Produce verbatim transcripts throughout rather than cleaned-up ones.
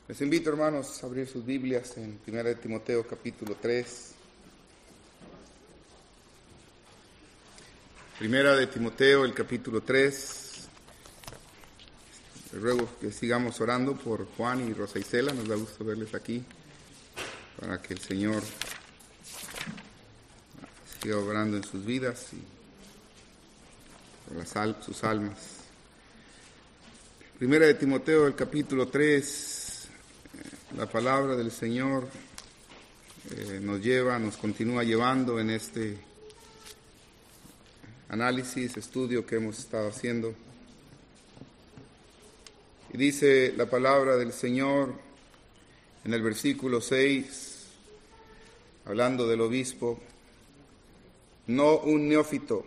Les invito, hermanos, a abrir sus Biblias en Primera de Timoteo, capítulo tres. Primera de Timoteo, el capítulo tres. Les ruego que sigamos orando por Juan y Rosa Isela. Nos da gusto verles aquí, para que el Señor siga obrando en sus vidas y por las al- sus almas. Primera de Timoteo, el capítulo tres. La palabra del Señor eh, nos lleva, nos continúa llevando en este análisis, estudio que hemos estado haciendo. Y dice la palabra del Señor en el versículo seis, hablando del obispo: no un neófito,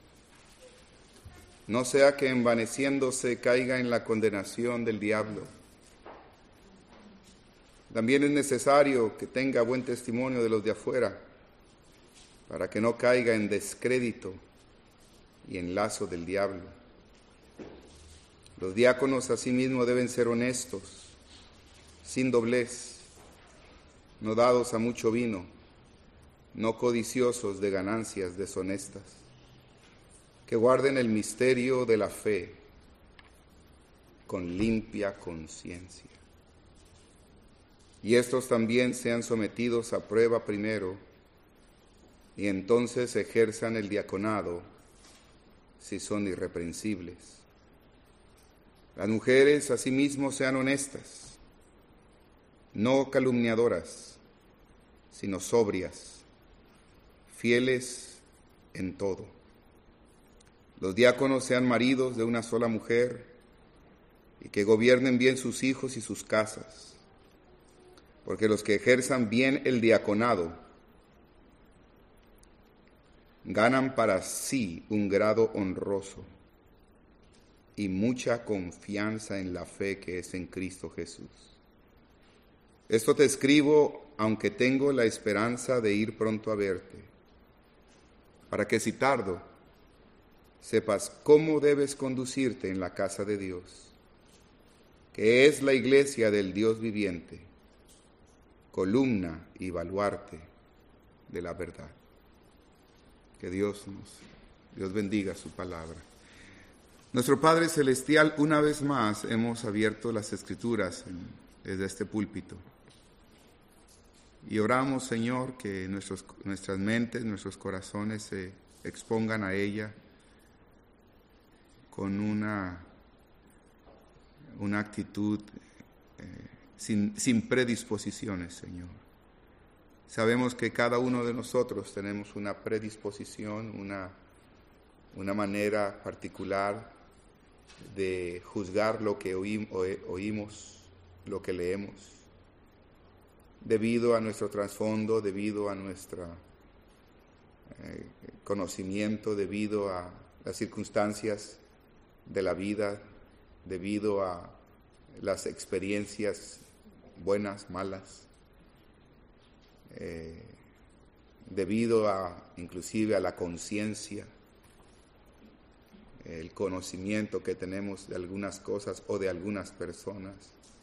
no sea que envaneciéndose caiga en la condenación del diablo. También es necesario que tenga buen testimonio de los de afuera, para que no caiga en descrédito y en lazo del diablo. Los diáconos asimismo deben ser honestos, sin doblez, no dados a mucho vino, no codiciosos de ganancias deshonestas, que guarden el misterio de la fe con limpia conciencia. Y estos también sean sometidos a prueba primero, y entonces ejerzan el diaconado si son irreprensibles. Las mujeres asimismo sean honestas, no calumniadoras, sino sobrias, fieles en todo. Los diáconos sean maridos de una sola mujer, y que gobiernen bien sus hijos y sus casas. Porque los que ejerzan bien el diaconado ganan para sí un grado honroso y mucha confianza en la fe que es en Cristo Jesús. Esto te escribo, aunque tengo la esperanza de ir pronto a verte, para que si tardo, sepas cómo debes conducirte en la casa de Dios, que es la iglesia del Dios viviente, columna y baluarte de la verdad. Que Dios nos, Dios bendiga su palabra. Nuestro Padre Celestial, una vez más hemos abierto las Escrituras en, desde este púlpito. Y oramos, Señor, que nuestros, nuestras mentes, nuestros corazones se expongan a ella con una, una actitud eh, Sin, sin predisposiciones, Señor. Sabemos que cada uno de nosotros tenemos una predisposición, una, una manera particular de juzgar lo que oí, oímos, lo que leemos, debido a nuestro trasfondo, debido a nuestro eh, conocimiento, debido a las circunstancias de la vida, debido a las experiencias buenas, malas, eh, debido a, inclusive a la conciencia, el conocimiento que tenemos de algunas cosas o de algunas personas.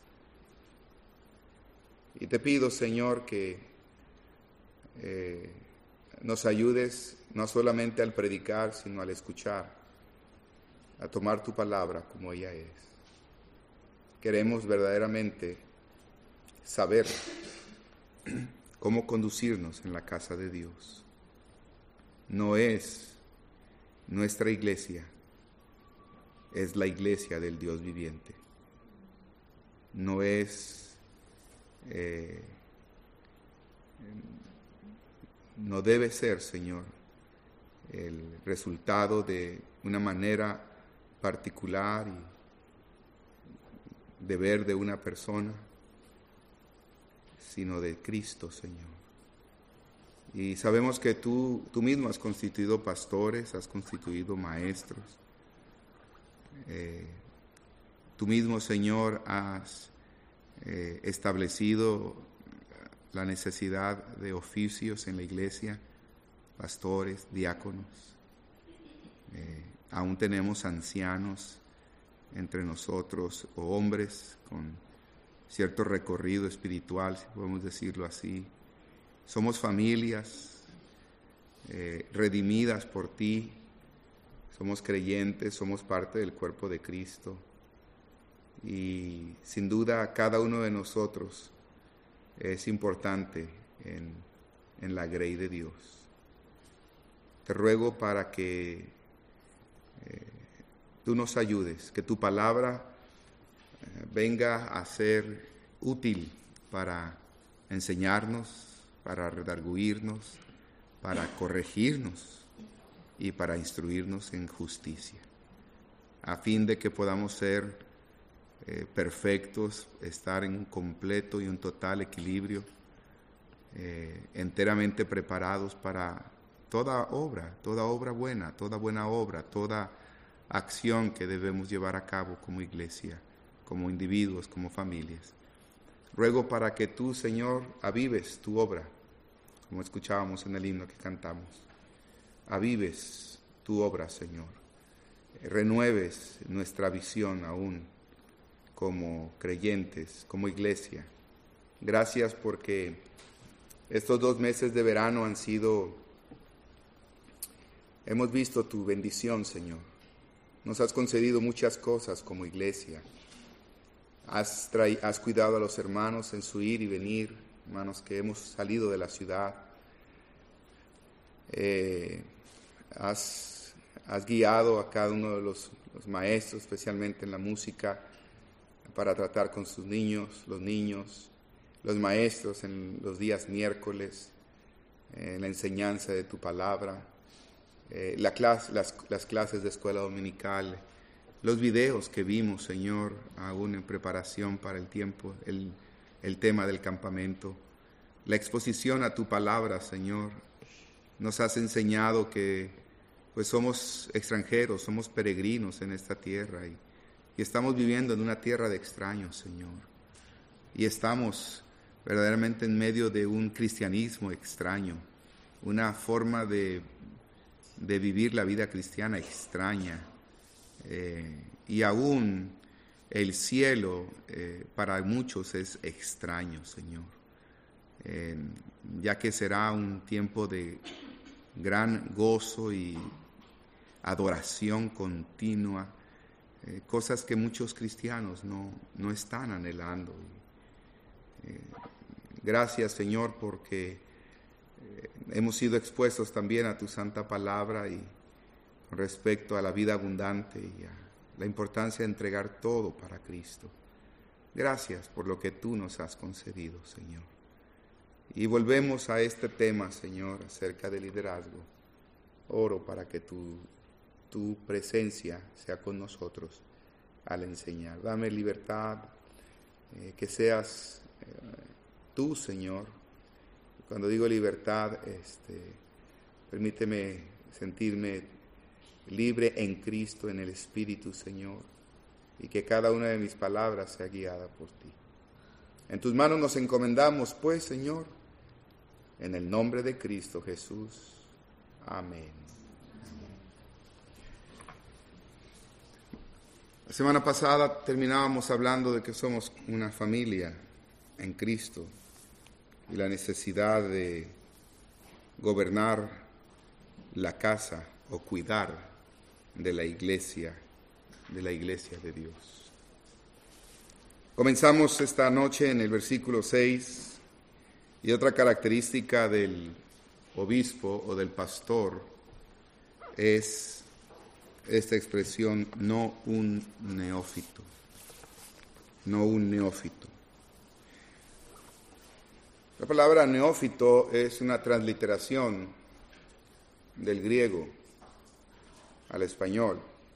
Y te pido, Señor, que eh, nos ayudes no solamente al predicar, sino al escuchar, a tomar tu palabra como ella es. Queremos verdaderamente saber cómo conducirnos en la casa de Dios. No es nuestra iglesia, es la iglesia del Dios viviente. No es, eh, no debe ser, Señor, el resultado de una manera particular y de ver de una persona, sino de Cristo, Señor. Y sabemos que tú, tú mismo has constituido pastores, has constituido maestros. Eh, tú mismo, Señor, has eh, establecido la necesidad de oficios en la iglesia, pastores, diáconos. Eh, aún tenemos ancianos entre nosotros, o hombres con cierto recorrido espiritual, si podemos decirlo así. Somos familias eh, redimidas por ti, somos creyentes, somos parte del cuerpo de Cristo y sin duda cada uno de nosotros es importante en, en la grey de Dios. Te ruego para que eh, tú nos ayudes, que tu palabra eh, venga a ser útil para enseñarnos, para redarguirnos, para corregirnos y para instruirnos en justicia, a fin de que podamos ser eh, perfectos, estar en un completo y un total equilibrio, eh, enteramente preparados para toda obra, toda obra buena, toda buena obra, toda acción que debemos llevar a cabo como iglesia, como individuos, como familias. Ruego para que tú, Señor, avives tu obra, como escuchábamos en el himno que cantamos. Avives tu obra, Señor. Renueves nuestra visión aún como creyentes, como iglesia. Gracias porque estos dos meses de verano han sido, hemos visto tu bendición, Señor. Nos has concedido muchas cosas como iglesia. Has, trai- has cuidado a los hermanos en su ir y venir, hermanos que hemos salido de la ciudad. Eh, has, has guiado a cada uno de los, los maestros, especialmente en la música, para tratar con sus niños, los niños, los maestros en los días miércoles, en la enseñanza de tu palabra, eh, la clase, las, las clases de escuela dominical, los videos que vimos, Señor, aún en preparación para el tiempo, el, el tema del campamento, la exposición a tu palabra, Señor. Nos has enseñado que pues somos extranjeros, somos peregrinos en esta tierra y, y estamos viviendo en una tierra de extraños, Señor. Y estamos verdaderamente en medio de un cristianismo extraño, una forma de, de vivir la vida cristiana extraña. Eh, y aún el cielo eh, para muchos es extraño, Señor, eh, ya que será un tiempo de gran gozo y adoración continua, eh, cosas que muchos cristianos no, no están anhelando. Eh, gracias, Señor, porque eh, hemos sido expuestos también a tu santa palabra y con respecto a la vida abundante y a la importancia de entregar todo para Cristo. Gracias por lo que tú nos has concedido, Señor. Y volvemos a este tema, Señor, acerca del liderazgo. Oro para que tu, tu presencia sea con nosotros al enseñar. Dame libertad, eh, que seas eh, tú, Señor. Cuando digo libertad, este, permíteme sentirme libre en Cristo, en el Espíritu, Señor, y que cada una de mis palabras sea guiada por ti. En tus manos nos encomendamos, pues, Señor, en el nombre de Cristo Jesús. Amén. La semana pasada terminábamos hablando de que somos una familia en Cristo y la necesidad de gobernar la casa o cuidar de la iglesia, de la iglesia de Dios. Comenzamos esta noche en el versículo seis, y otra característica del obispo o del pastor es esta expresión, no un neófito, no un neófito. La palabra neófito es una transliteración del griego al español.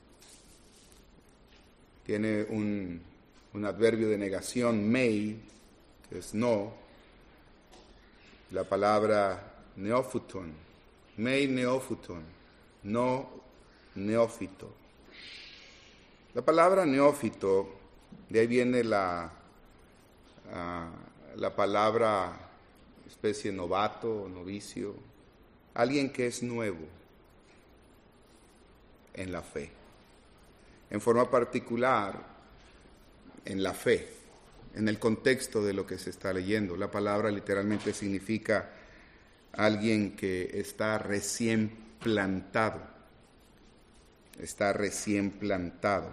Tiene un, un adverbio de negación, mei, que es no. La palabra neófuton, mei neófuton, no neófito. La palabra neófito, de ahí viene la, uh, la palabra especie novato, novicio, alguien que es nuevo en la fe, en forma particular en la fe, en el contexto de lo que se está leyendo. La palabra literalmente significa alguien que está recién plantado, está recién plantado.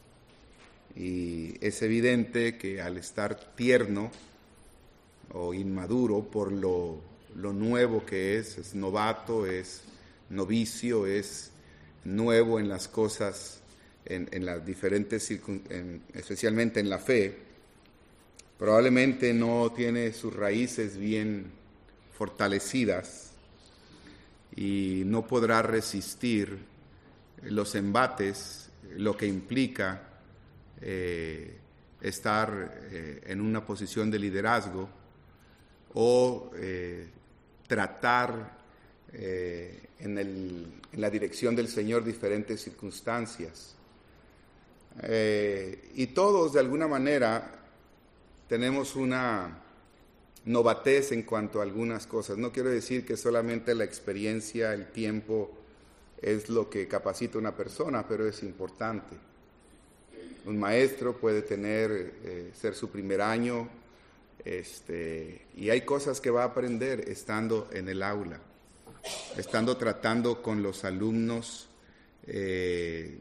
Y es evidente que al estar tierno o inmaduro por lo, lo nuevo que es, es novato, es novicio, es nuevo en las cosas, en, en las diferentes circunstancias, especialmente en la fe, probablemente no tiene sus raíces bien fortalecidas y no podrá resistir los embates, lo que implica eh, estar eh, en una posición de liderazgo o eh, tratar eh, en, el, en la dirección del Señor diferentes circunstancias. Eh, y todos de alguna manera tenemos una novatez en cuanto a algunas cosas. No quiero decir que solamente la experiencia, el tiempo es lo que capacita a una persona, pero es importante. Un maestro puede tener, eh, ser su primer año, este, y hay cosas que va a aprender estando en el aula, estando tratando con los alumnos eh,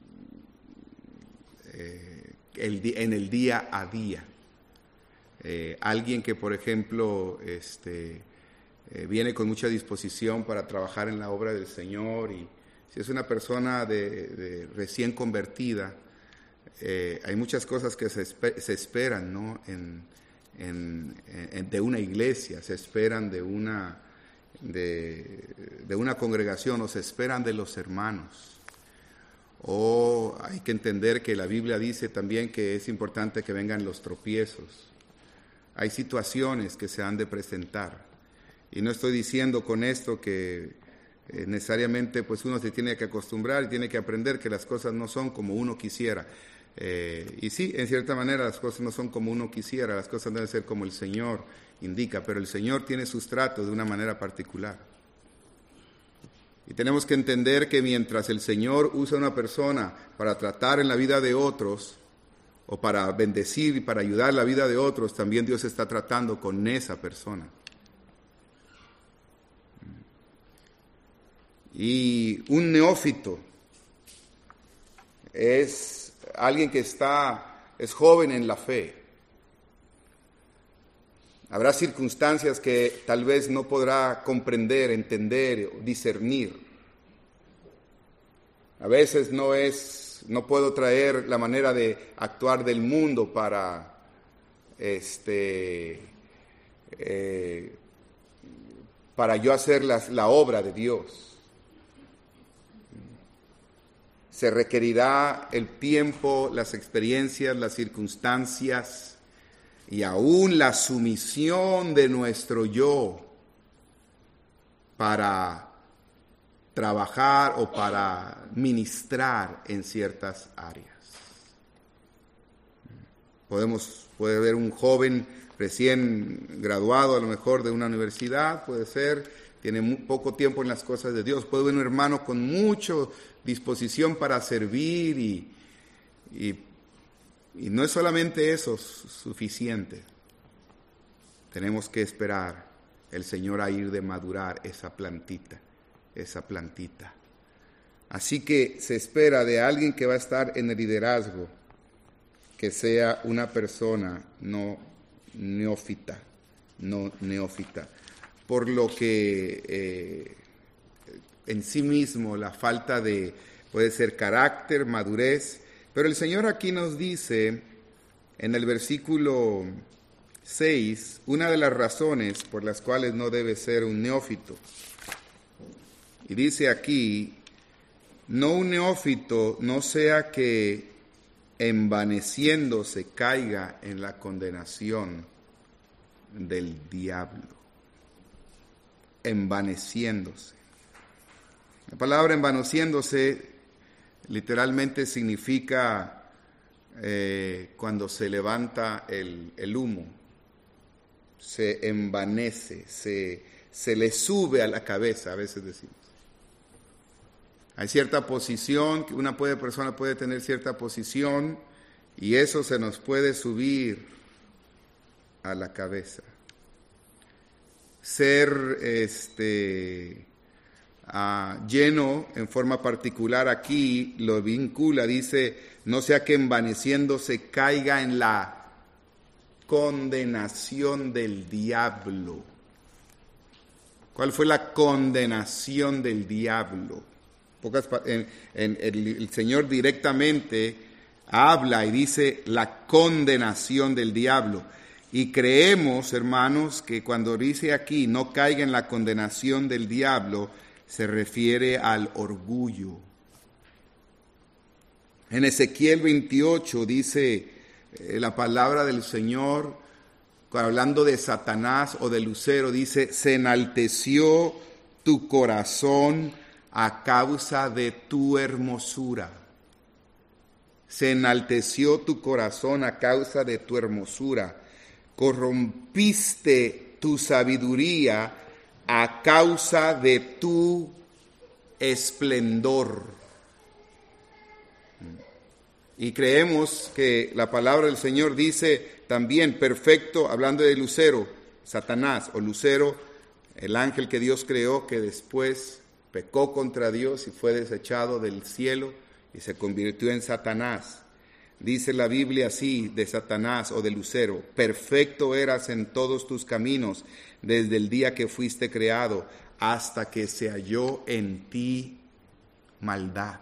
eh, el, en el día a día. Eh, alguien que, por ejemplo, este, eh, viene con mucha disposición para trabajar en la obra del Señor, y si es una persona de, de recién convertida, eh, hay muchas cosas que se, esper, se esperan, ¿no? en, en, en, de una iglesia, se esperan de una, de, de una congregación, o se esperan de los hermanos. O hay que entender que la Biblia dice también que es importante que vengan los tropiezos. Hay situaciones que se han de presentar, y no estoy diciendo con esto que eh, necesariamente pues uno se tiene que acostumbrar y tiene que aprender que las cosas no son como uno quisiera. Eh, y sí, en cierta manera las cosas no son como uno quisiera, las cosas deben ser como el Señor indica, pero el Señor tiene sus tratos de una manera particular. Y tenemos que entender que mientras el Señor usa a una persona para tratar en la vida de otros, o para bendecir y para ayudar la vida de otros, también Dios está tratando con esa persona. Y un neófito es alguien que está, es joven en la fe. Habrá circunstancias que tal vez no podrá comprender, entender, discernir. A veces no es No puedo traer la manera de actuar del mundo para este eh, para yo hacer la, la obra de Dios. Se requerirá el tiempo, las experiencias, las circunstancias y aún la sumisión de nuestro yo para trabajar o para ministrar en ciertas áreas. Podemos, puede haber un joven recién graduado a lo mejor de una universidad, puede ser, tiene muy poco tiempo en las cosas de Dios, puede haber un hermano con mucha disposición para servir y, y, y no es solamente eso suficiente. Tenemos que esperar el Señor a ir de madurar esa plantita. esa plantita. Así que se espera de alguien que va a estar en el liderazgo que sea una persona no neófita, no neófita, por lo que eh, en sí mismo la falta de, puede ser carácter, madurez, pero el Señor aquí nos dice en el versículo seis, una de las razones por las cuales no debe ser un neófito. Y dice aquí, no un neófito, no sea que envaneciéndose caiga en la condenación del diablo. Envaneciéndose. La palabra envaneciéndose literalmente significa eh, cuando se levanta el, el humo, se envanece, se, se le sube a la cabeza, a veces decimos. Hay cierta posición, que una puede, persona puede tener cierta posición y eso se nos puede subir a la cabeza. Ser este, uh, lleno en forma particular aquí lo vincula, dice, no sea que envaneciéndose caiga en la condenación del diablo. ¿Cuál fue la condenación del diablo? Pocas, en, en, el, el Señor directamente habla y dice la condenación del diablo. Y creemos, hermanos, que cuando dice aquí no caiga en la condenación del diablo, se refiere al orgullo. En Ezequiel veintiocho dice eh, la palabra del Señor, hablando de Satanás o de Lucero, dice, se enalteció tu corazón a causa de tu hermosura. Se enalteció tu corazón a causa de tu hermosura. Corrompiste tu sabiduría a causa de tu esplendor. Y creemos que la palabra del Señor dice también perfecto, hablando de Lucero, Satanás o Lucero, el ángel que Dios creó, que después pecó contra Dios y fue desechado del cielo y se convirtió en Satanás. Dice la Biblia así de Satanás o de Lucero, perfecto eras en todos tus caminos desde el día que fuiste creado hasta que se halló en ti maldad.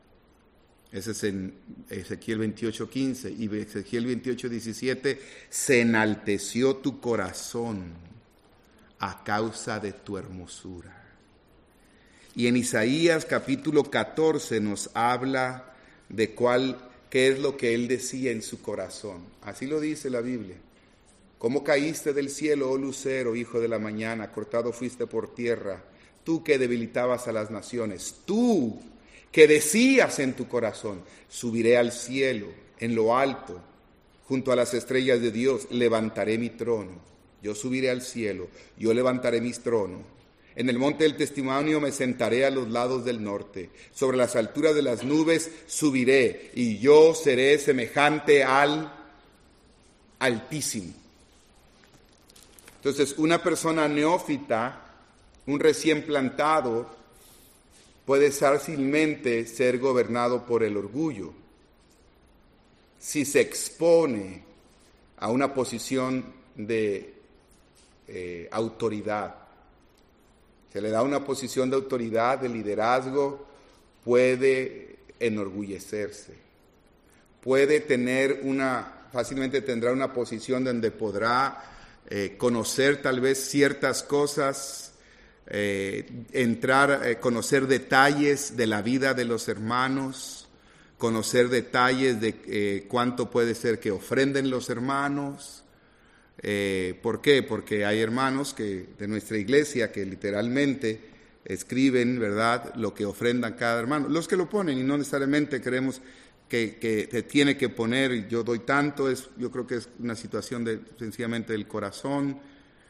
Ese es en Ezequiel veintiocho quince y Ezequiel veintiocho diecisiete, se enalteció tu corazón a causa de tu hermosura. Y en Isaías capítulo catorce nos habla de cuál qué es lo que él decía en su corazón. Así lo dice la Biblia. ¿Cómo caíste del cielo, oh lucero, hijo de la mañana? Cortado fuiste por tierra, tú que debilitabas a las naciones. Tú que decías en tu corazón, subiré al cielo, en lo alto, junto a las estrellas de Dios, levantaré mi trono. Yo subiré al cielo, yo levantaré mi trono. En el monte del testimonio me sentaré a los lados del norte. Sobre las alturas de las nubes subiré y yo seré semejante al Altísimo. Entonces, una persona neófita, un recién plantado, puede fácilmente ser gobernado por el orgullo. Si se expone a una posición de eh, autoridad, se le da una posición de autoridad, de liderazgo, puede enorgullecerse, puede tener una, fácilmente tendrá una posición donde podrá eh, conocer tal vez ciertas cosas, eh, entrar, eh, conocer detalles de la vida de los hermanos, conocer detalles de eh, cuánto puede ser que ofrenden los hermanos. Eh, ¿Por qué? Porque hay hermanos que de nuestra iglesia que literalmente escriben, ¿verdad?, lo que ofrendan cada hermano. Los que lo ponen, y no necesariamente creemos que, que se tiene que poner, yo doy tanto, es, yo creo que es una situación de, sencillamente del corazón.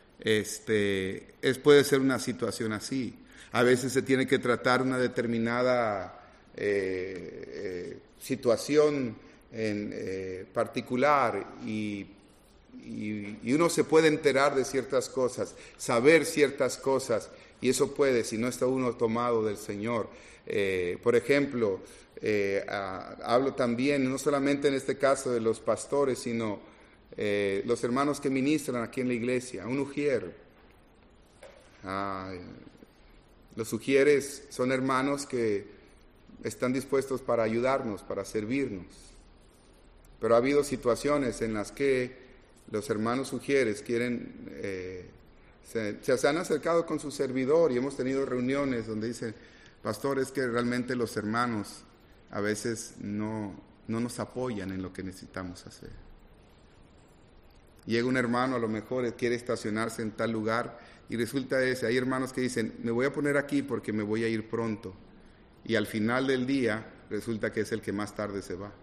Este, es, puede ser una situación así. A veces se tiene que tratar una determinada eh, eh, situación en eh, particular y Y, y uno se puede enterar de ciertas cosas, saber ciertas cosas, y eso puede, si no está uno tomado del Señor. Eh, por ejemplo, eh, a, hablo también, no solamente en este caso de los pastores, sino eh, los hermanos que ministran aquí en la iglesia, un ujier. Ah, los ujieres son hermanos que están dispuestos para ayudarnos, para servirnos. Pero ha habido situaciones en las que los hermanos ujieres quieren, eh, se, se han acercado con su servidor y hemos tenido reuniones donde dicen, pastor, es que realmente los hermanos a veces no, no nos apoyan en lo que necesitamos hacer. Llega un hermano, a lo mejor quiere estacionarse en tal lugar y resulta ese, hay hermanos que dicen, me voy a poner aquí porque me voy a ir pronto. Y al final del día resulta que es el que más tarde se va.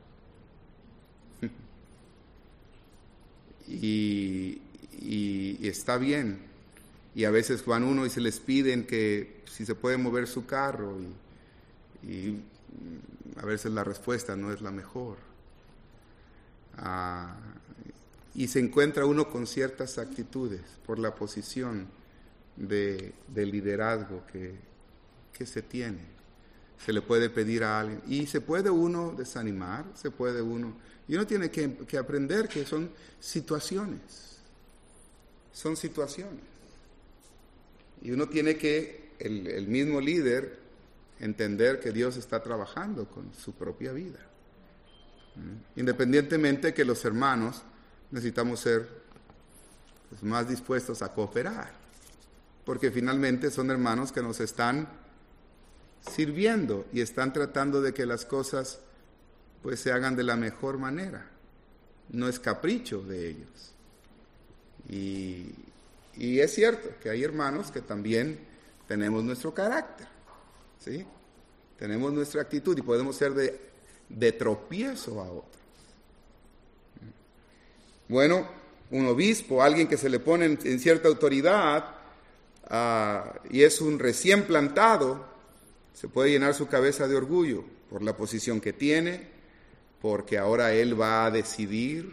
Y, y, y está bien, y a veces van uno y se les piden que si se puede mover su carro y, y a veces la respuesta no es la mejor. Ah, y se encuentra uno con ciertas actitudes por la posición de, de liderazgo que, que se tiene. Se le puede pedir a alguien y se puede uno desanimar, se puede uno... Y uno tiene que, que aprender que son situaciones, son situaciones. Y uno tiene que, el, el mismo líder, entender que Dios está trabajando con su propia vida. ¿Mm? Independientemente que los hermanos necesitamos ser pues, más dispuestos a cooperar, porque finalmente son hermanos que nos están sirviendo y están tratando de que las cosas pues se hagan de la mejor manera. No es capricho de ellos. Y, y es cierto que hay hermanos que también tenemos nuestro carácter, ¿sí? Tenemos nuestra actitud y podemos ser de, de tropiezo a otros. Bueno, un obispo, alguien que se le pone en, en cierta autoridad uh, y es un recién plantado, se puede llenar su cabeza de orgullo por la posición que tiene, porque ahora él va a decidir.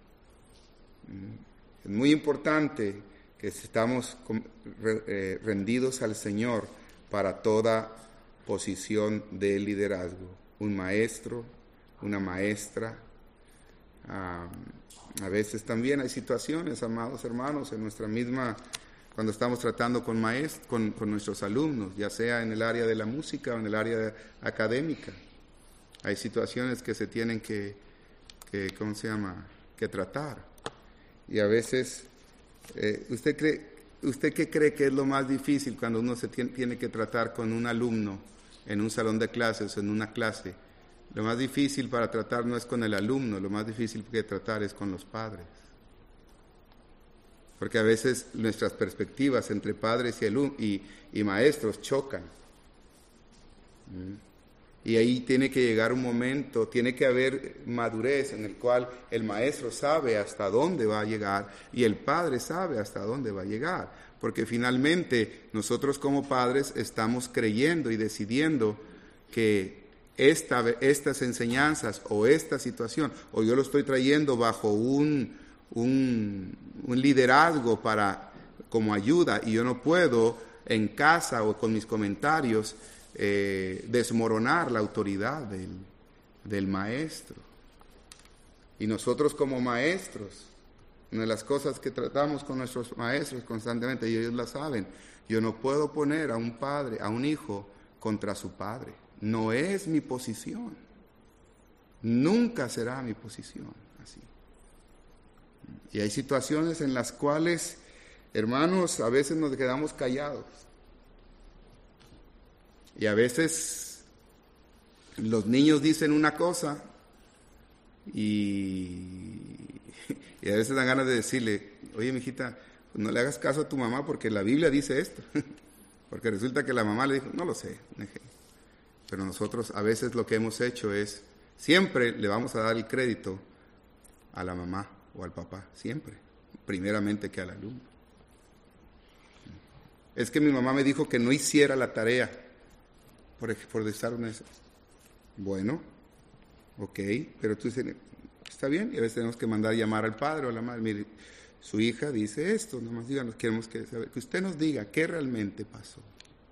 Es muy importante que estamos rendidos al Señor para toda posición de liderazgo. Un maestro, una maestra. Um, a veces también hay situaciones, amados hermanos, en nuestra misma, cuando estamos tratando con, maest- con, con nuestros alumnos, ya sea en el área de la música o en el área académica. Hay situaciones que se tienen que, que ¿cómo se llama?, que tratar. Y a veces, eh, ¿usted cree, usted qué cree que es lo más difícil cuando uno se tiene, tiene que tratar con un alumno en un salón de clases o en una clase? Lo más difícil para tratar no es con el alumno, lo más difícil que tratar es con los padres. Porque a veces nuestras perspectivas entre padres y, alum- y, y maestros chocan. ¿Mm? Y ahí tiene que llegar un momento, tiene que haber madurez en el cual el maestro sabe hasta dónde va a llegar y el padre sabe hasta dónde va a llegar. Porque finalmente nosotros como padres estamos creyendo y decidiendo que esta, estas enseñanzas o esta situación, o yo lo estoy trayendo bajo un, un, un liderazgo para, como ayuda, y yo no puedo en casa o con mis comentarios Eh, desmoronar la autoridad del, del maestro. Y nosotros como maestros, una de las cosas que tratamos con nuestros maestros constantemente, y ellos la saben, yo no puedo poner a un padre, a un hijo contra su padre. No es mi posición. Nunca será mi posición así. Y hay situaciones en las cuales, hermanos, a veces nos quedamos callados. Y a veces los niños dicen una cosa y, y a veces dan ganas de decirle, oye, mijita, pues no le hagas caso a tu mamá porque la Biblia dice esto. Porque resulta que la mamá le dijo, no lo sé. Pero nosotros a veces lo que hemos hecho es, siempre le vamos a dar el crédito a la mamá o al papá, siempre, primeramente que al alumno. Es que mi mamá me dijo que no hiciera la tarea. Por, por estar en eso. Bueno, ok, pero tú dices, está bien, y a veces tenemos que mandar llamar al padre o a la madre, mire, su hija dice esto, nomás díganos, queremos que, saber, que usted nos diga qué realmente pasó.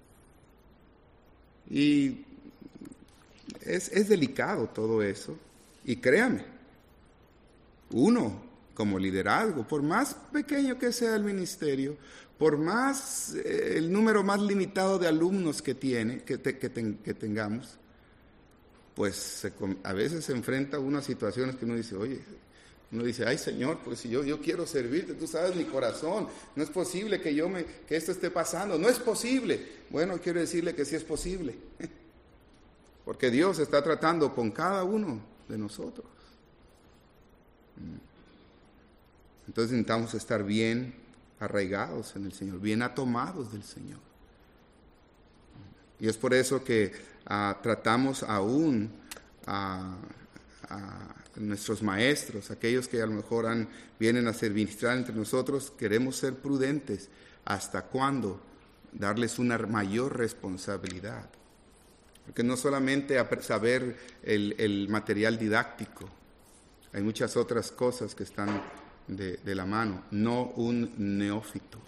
Y es, es delicado todo eso, y créame, uno como liderazgo, por más pequeño que sea el ministerio, por más, eh, el número más limitado de alumnos que tiene, que, te, que, ten, que tengamos, pues se, a veces se enfrenta a unas situaciones que uno dice, oye, uno dice, ay Señor, pues si yo, yo quiero servirte, tú sabes mi corazón, no es posible que yo me, que esto esté pasando, no es posible. Bueno, quiero decirle que sí es posible, porque Dios está tratando con cada uno de nosotros. Entonces necesitamos estar bien arraigados en el Señor, bien atomados del Señor. Y es por eso que uh, tratamos aún a, a nuestros maestros, aquellos que a lo mejor han, vienen a servir entre nosotros, queremos ser prudentes. ¿Hasta cuándo? Darles una mayor responsabilidad. Porque no solamente saber el, el material didáctico, hay muchas otras cosas que están de, de la mano, no un neófito.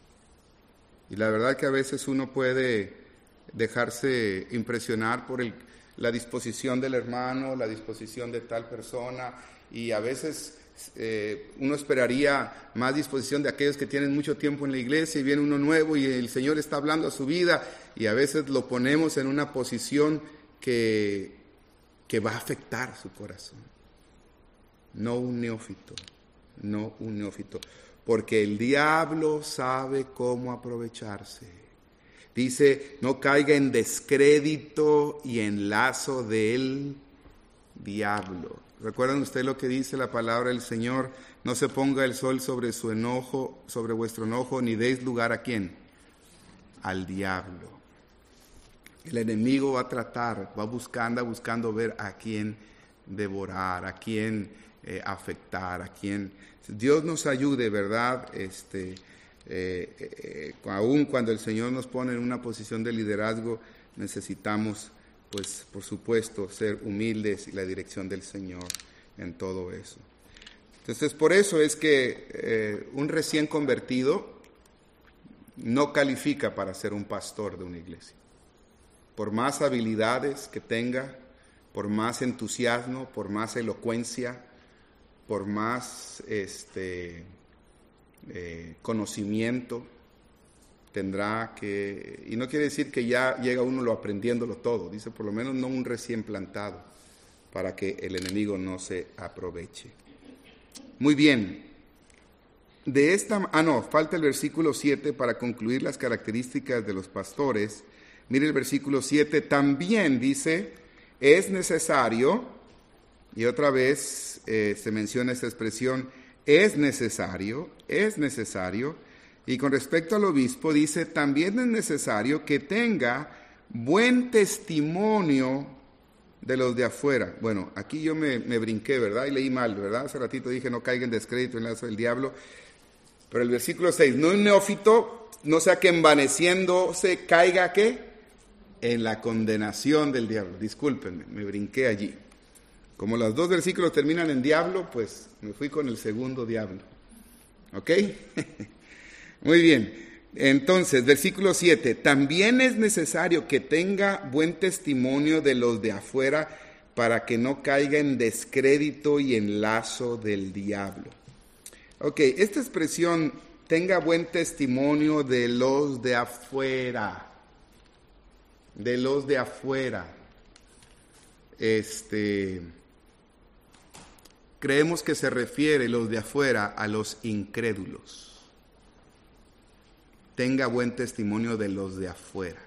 Y la verdad que a veces uno puede dejarse impresionar por el, la disposición del hermano, la disposición de tal persona, y a veces eh, uno esperaría más disposición de aquellos que tienen mucho tiempo en la iglesia y viene uno nuevo y el Señor está hablando a su vida, y a veces lo ponemos en una posición que, que va a afectar su corazón. No un neófito, no un neófito. Porque el diablo sabe cómo aprovecharse. Dice, no caiga en descrédito y en lazo del diablo. ¿Recuerdan ustedes lo que dice la palabra del Señor? No se ponga el sol sobre su enojo, sobre vuestro enojo, ni deis lugar a ¿quién? Al diablo. El enemigo va a tratar, va buscando, buscando ver a quién devorar, a quién eh, afectar, a quién... Dios nos ayude, ¿verdad? Este, eh, eh, aún cuando el Señor nos pone en una posición de liderazgo, necesitamos, pues, por supuesto, ser humildes y la dirección del Señor en todo eso. Entonces, por eso es que eh, un recién convertido no califica para ser un pastor de una iglesia. Por más habilidades que tenga, por más entusiasmo, por más elocuencia, por más este, eh, conocimiento, tendrá que, y no quiere decir que ya llega uno lo aprendiéndolo todo, dice por lo menos no un recién plantado, para que el enemigo no se aproveche. Muy bien, de esta, ah no, falta el versículo siete para concluir las características de los pastores. Mire el versículo siete, también dice, es necesario, y otra vez eh, se menciona esta expresión, es necesario, es necesario, y con respecto al obispo dice, también es necesario que tenga buen testimonio de los de afuera. Bueno, aquí yo me, me brinqué, ¿verdad? Y leí mal, ¿verdad? Hace ratito dije, no caiga en descrédito en el lazo del diablo, pero el versículo seis, no un neófito, no sea que envaneciéndose caiga, ¿qué? En la condenación del diablo. Discúlpenme, me brinqué allí. Como los dos versículos terminan en diablo, pues me fui con el segundo diablo. ¿Ok? Muy bien. Entonces, versículo siete. También es necesario que tenga buen testimonio de los de afuera para que no caiga en descrédito y en lazo del diablo. Ok, esta expresión, tenga buen testimonio de los de afuera. De los de afuera. Este... Creemos que se refiere los de afuera a los incrédulos. Tenga buen testimonio de los de afuera.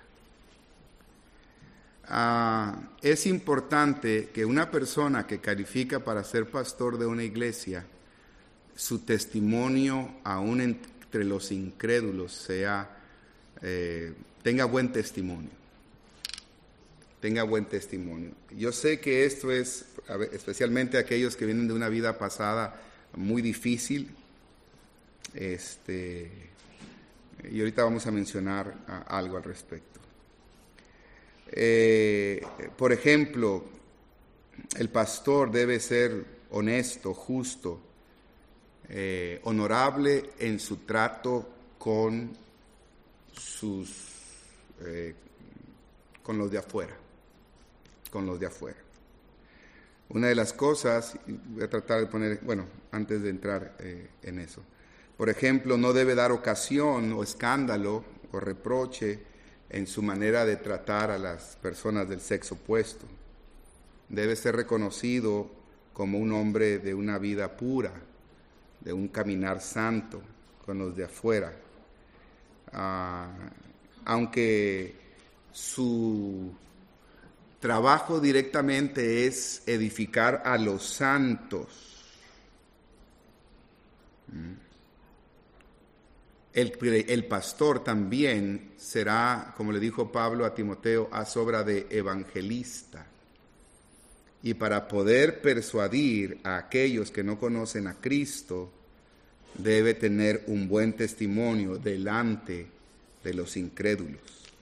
Ah, es importante que una persona que califica para ser pastor de una iglesia, su testimonio aún entre los incrédulos sea, eh, tenga buen testimonio. Tenga buen testimonio. Yo sé que esto es, especialmente aquellos que vienen de una vida pasada muy difícil, este, y ahorita vamos a mencionar a, algo al respecto. Eh, por ejemplo, el pastor debe ser honesto, justo, eh, honorable en su trato con sus, eh, con los de afuera. con los de afuera. Una de las cosas, voy a tratar de poner, bueno, antes de entrar eh, en eso, por ejemplo, no debe dar ocasión o escándalo o reproche en su manera de tratar a las personas del sexo opuesto. Debe ser reconocido como un hombre de una vida pura, de un caminar santo con los de afuera. Ah, aunque su trabajo directamente es edificar a los santos. El, el pastor también será, como le dijo Pablo a Timoteo, haz obra de evangelista. Y para poder persuadir a aquellos que no conocen a Cristo, debe tener un buen testimonio delante de los incrédulos.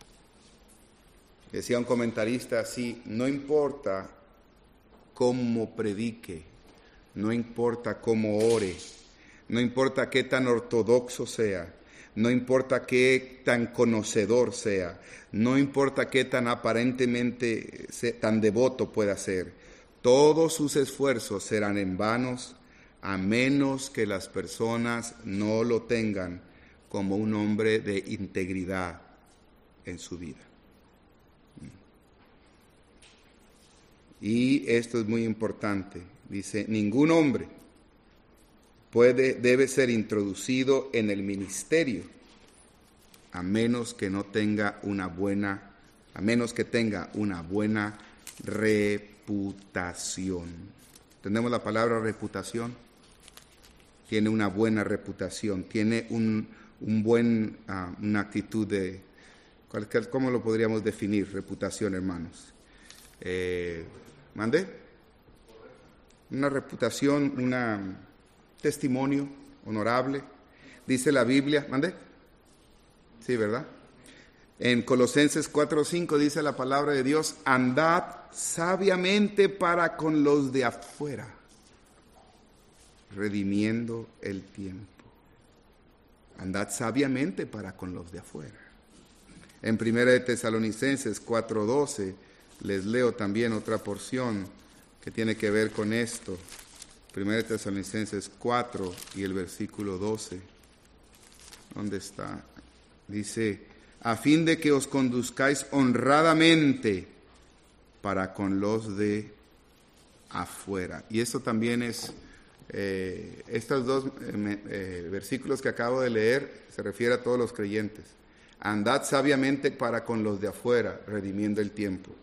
Decía un comentarista así, no importa cómo predique, no importa cómo ore, no importa qué tan ortodoxo sea, no importa qué tan conocedor sea, no importa qué tan aparentemente tan devoto pueda ser, todos sus esfuerzos serán en vanos a menos que las personas no lo tengan como un hombre de integridad en su vida. Y esto es muy importante. Dice, ningún hombre puede, debe ser introducido en el ministerio a menos que no tenga una buena, a menos que tenga una buena reputación. ¿Entendemos la palabra reputación? Tiene una buena reputación, tiene un, un buen, uh, una actitud de, ¿cómo lo podríamos definir? Reputación, hermanos. Eh, ¿Mande? Una reputación, un testimonio honorable. Dice la Biblia, ¿mande? Sí, ¿verdad? En Colosenses cuatro cinco dice la palabra de Dios, andad sabiamente para con los de afuera, redimiendo el tiempo. Andad sabiamente para con los de afuera. En Primera de Tesalonicenses cuatro doce les leo también otra porción que tiene que ver con esto. Primera de Tesalonicenses cuatro y el versículo doce. ¿Dónde está? Dice, a fin de que os conduzcáis honradamente para con los de afuera. Y esto también es, eh, estos dos eh, eh, versículos que acabo de leer se refiere a todos los creyentes. Andad sabiamente para con los de afuera, redimiendo el tiempo.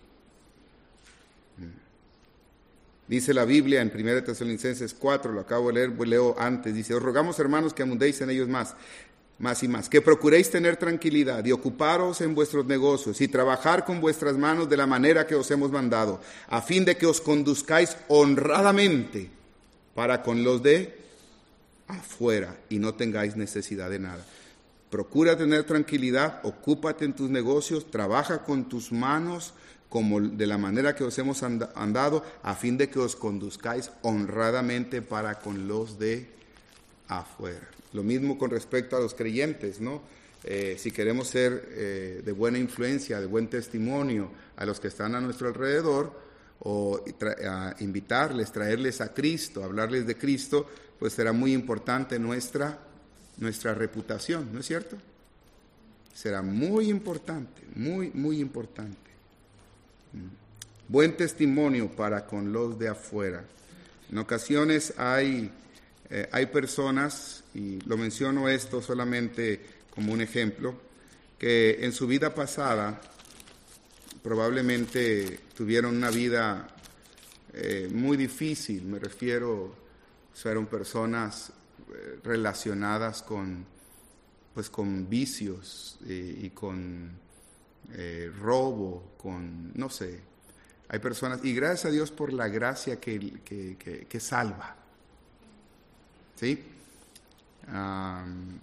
Dice la Biblia en Primera de Tesalonicenses cuatro, lo acabo de leer, pues leo antes, dice, os rogamos hermanos que abundéis en ellos más, más y más, que procuréis tener tranquilidad y ocuparos en vuestros negocios y trabajar con vuestras manos de la manera que os hemos mandado, a fin de que os conduzcáis honradamente para con los de afuera y no tengáis necesidad de nada. Procura tener tranquilidad, ocúpate en tus negocios, trabaja con tus manos como de la manera que os hemos andado, a fin de que os conduzcáis honradamente para con los de afuera. Lo mismo con respecto a los creyentes, ¿no? Eh, si queremos ser eh, de buena influencia, de buen testimonio a los que están a nuestro alrededor, o tra- a invitarles, traerles a Cristo, hablarles de Cristo, pues será muy importante nuestra, nuestra reputación, ¿no es cierto? Será muy importante, muy, muy importante. Buen testimonio para con los de afuera. En ocasiones hay, eh, hay personas, y lo menciono esto solamente como un ejemplo, que en su vida pasada probablemente tuvieron una vida eh, muy difícil, me refiero, fueron personas eh, relacionadas con, pues, con vicios eh, y con Eh, robo, con, no sé, hay personas, y gracias a Dios por la gracia que, que, que, que salva, ¿sí? Um,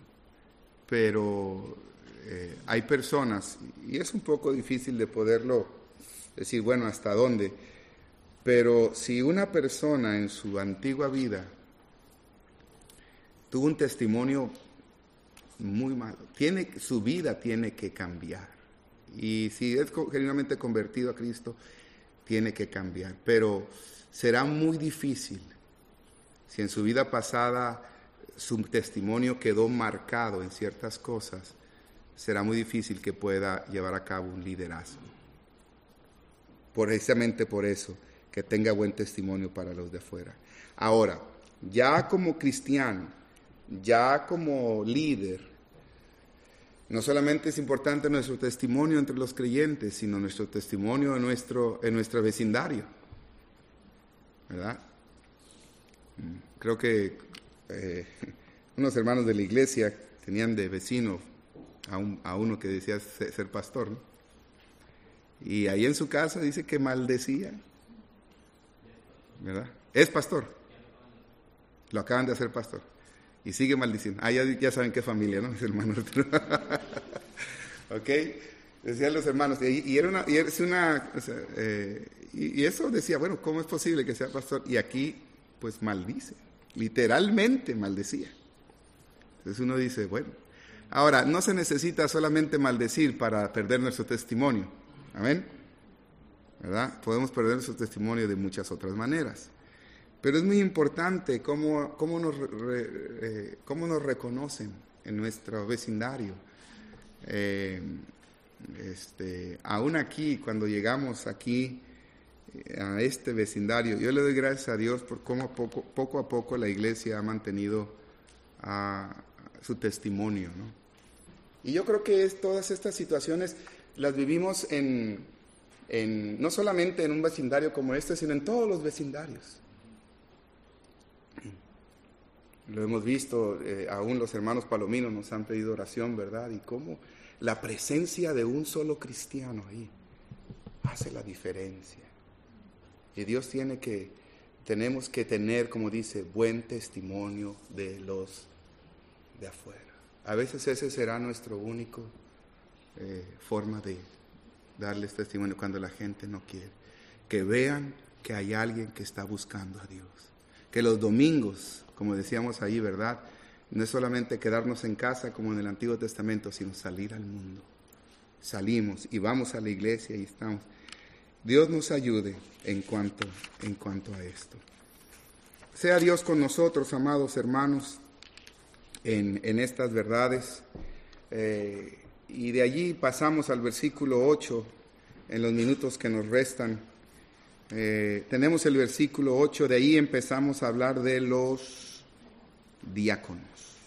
pero eh, hay personas, y es un poco difícil de poderlo decir, bueno, ¿hasta dónde? Pero si una persona en su antigua vida tuvo un testimonio muy malo, tiene, su vida tiene que cambiar. Y si es genuinamente convertido a Cristo, tiene que cambiar. Pero será muy difícil si en su vida pasada su testimonio quedó marcado en ciertas cosas, será muy difícil que pueda llevar a cabo un liderazgo. Precisamente por eso, que tenga buen testimonio para los de afuera. Ahora, ya como cristiano, ya como líder, no solamente es importante nuestro testimonio entre los creyentes, sino nuestro testimonio en nuestro, en nuestro vecindario, ¿verdad? Creo que eh, unos hermanos de la iglesia tenían de vecino a, un, a uno que decía ser, ser pastor, ¿no? Y ahí en su casa dice que maldecía, ¿verdad? Es pastor, lo acaban de hacer pastor. Y sigue maldiciendo. Ah, ya, ya saben qué familia, ¿no? Es hermano Arturo. ¿Ok? Decían los hermanos. Y, y era una... Y, es una o sea, eh, y, y eso decía, bueno, ¿cómo es posible que sea pastor? Y aquí, pues, maldice. literalmente maldecía. Entonces uno dice, bueno, ahora, no se necesita solamente maldecir para perder nuestro testimonio, amén, ¿verdad? Podemos perder nuestro testimonio de muchas otras maneras, pero es muy importante cómo, cómo, nos, re, eh, cómo nos reconocen en nuestro vecindario. Eh, este, aún aquí, cuando llegamos aquí a este vecindario, yo le doy gracias a Dios por cómo poco, poco a poco la iglesia ha mantenido a, a su testimonio, ¿no? Y yo creo que es, todas estas situaciones las vivimos en, en, no solamente en un vecindario como este, sino en todos los vecindarios. Lo hemos visto, eh, aún los hermanos palominos nos han pedido oración, ¿verdad? Y cómo la presencia de un solo cristiano ahí hace la diferencia. Y Dios tiene que, tenemos que tener, como dice, buen testimonio de los de afuera. A veces ese será nuestro único eh, forma de darles testimonio cuando la gente no quiere. Que vean que hay alguien que está buscando a Dios. Que los domingos, como decíamos ahí, ¿verdad? No es solamente quedarnos en casa como en el Antiguo Testamento, sino salir al mundo. Salimos y vamos a la iglesia y estamos. Dios nos ayude en cuanto, en cuanto a esto. Sea Dios con nosotros, amados hermanos, en, en estas verdades. Eh, y de allí pasamos al versículo ocho, en los minutos que nos restan. Eh, tenemos el versículo ocho, de ahí empezamos a hablar de los diáconos.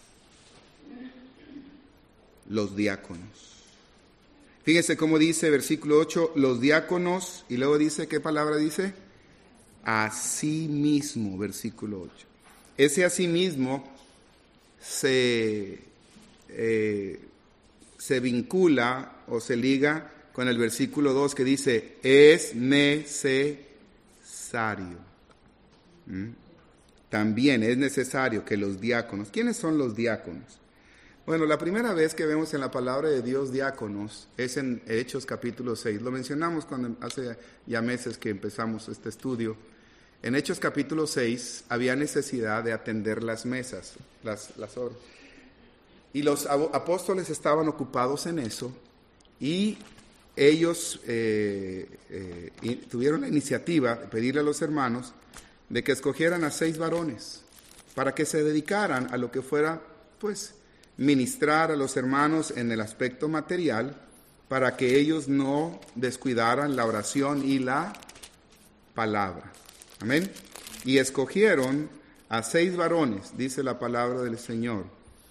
Los diáconos. Fíjense cómo dice versículo ocho, los diáconos, y luego dice, ¿qué palabra dice? Asimismo, versículo ocho. Ese asimismo se, eh, se vincula o se liga con el versículo dos que dice, es necesario. ¿Mm? También es necesario que los diáconos, ¿quiénes son los diáconos? Bueno, la primera vez que vemos en la palabra de Dios diáconos es en Hechos capítulo seis. Lo mencionamos cuando hace ya meses que empezamos este estudio. En Hechos capítulo seis había necesidad de atender las mesas, las, las obras. Y los apóstoles estaban ocupados en eso y ellos eh, eh, tuvieron la iniciativa de pedirle a los hermanos de que escogieran a seis varones para que se dedicaran a lo que fuera, pues, ministrar a los hermanos en el aspecto material, para que ellos no descuidaran la oración y la palabra. Amén. Y escogieron a seis varones, dice la palabra del Señor.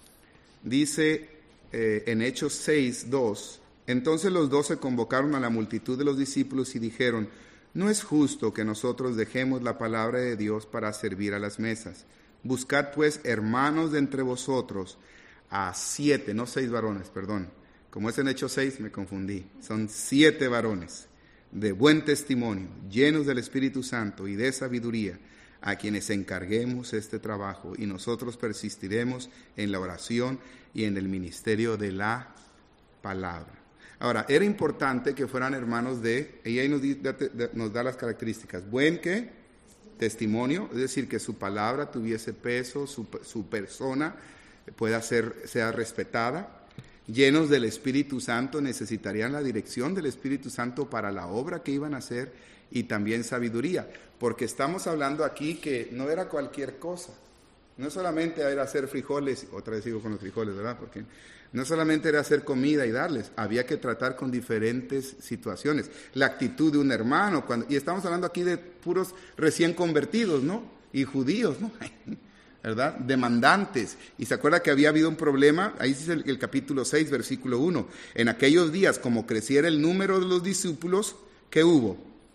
Dice eh, en Hechos seis, dos, entonces los doce convocaron a la multitud de los discípulos y dijeron, no es justo que nosotros dejemos la palabra de Dios para servir a las mesas. Buscad pues, hermanos de entre vosotros, a siete, no seis varones, perdón. Como es en Hechos seis, me confundí. Son siete varones de buen testimonio, llenos del Espíritu Santo y de sabiduría, a quienes encarguemos este trabajo, y nosotros persistiremos en la oración y en el ministerio de la palabra. Ahora, era importante que fueran hermanos de, y ahí nos, nos da las características, buen ¿qué? Testimonio, es decir, que su palabra tuviese peso, su, su persona pueda ser, sea respetada. Llenos del Espíritu Santo, necesitarían la dirección del Espíritu Santo para la obra que iban a hacer, y también sabiduría, porque estamos hablando aquí que no era cualquier cosa, no solamente era hacer frijoles, otra vez sigo con los frijoles, ¿verdad? Porque no solamente era hacer comida y darles, había que tratar con diferentes situaciones, la actitud de un hermano, cuando, y estamos hablando aquí de puros recién convertidos, ¿no? Y judíos, ¿no? ¿Verdad? Demandantes. Y se acuerda que había habido un problema, ahí dice el, el capítulo seis, versículo uno, en aquellos días, como creciera el número de los discípulos, ¿qué hubo?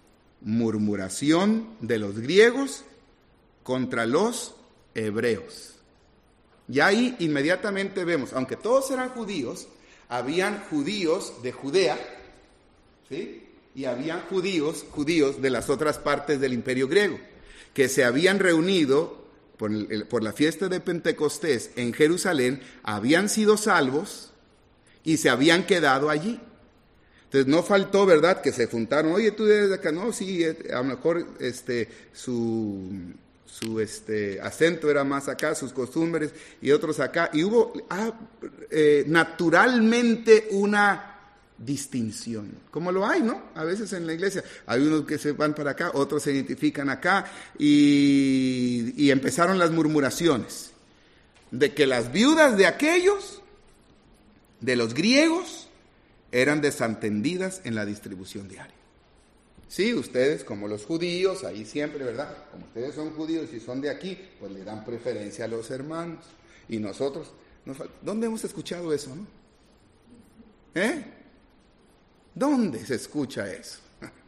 Murmuración de los griegos contra los hebreos. Y ahí inmediatamente vemos, aunque todos eran judíos, habían judíos de Judea, ¿sí? Y habían judíos, judíos de las otras partes del imperio griego, que se habían reunido por, el, por la fiesta de Pentecostés en Jerusalén, habían sido salvos y se habían quedado allí. Entonces no faltó, ¿verdad?, que se juntaron, oye, tú eres de acá, no, sí, a lo mejor este, su, su este, acento era más acá, sus costumbres, y otros acá. Y hubo ah, eh, naturalmente una distinción, como lo hay, ¿no? A veces en la iglesia hay unos que se van para acá, otros se identifican acá, y, y empezaron las murmuraciones de que las viudas de aquellos, de los griegos, eran desatendidas en la distribución diaria. Sí, ustedes como los judíos, ahí siempre, ¿verdad? Como ustedes son judíos y son de aquí, pues le dan preferencia a los hermanos. Y nosotros, nos, ¿dónde hemos escuchado eso, no? ¿Eh? ¿Dónde se escucha eso?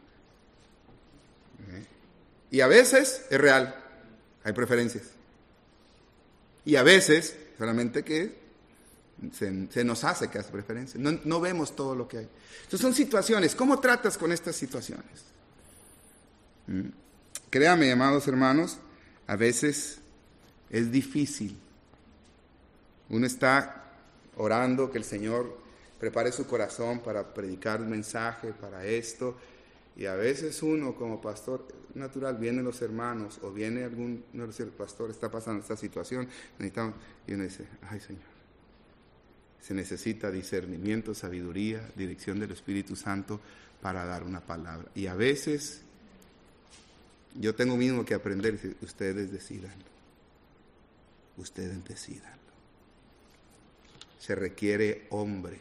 ¿Eh? Y a veces es real, hay preferencias. Y a veces, solamente que se, se nos hace que hace preferencias. No, no vemos todo lo que hay. Entonces son situaciones. ¿Cómo tratas con estas situaciones? ¿Mm? Créame, amados hermanos, a veces es difícil. Uno está orando que el Señor prepare su corazón para predicar un mensaje, para esto, y a veces uno como pastor, natural, vienen los hermanos, o viene algún, no sé, el pastor está pasando esta situación, necesitamos, y uno dice, ay Señor, se necesita discernimiento, sabiduría, dirección del Espíritu Santo para dar una palabra. Y a veces yo tengo mismo que aprender, y decir, ustedes decídanlo, ustedes decídanlo. Se requiere hombres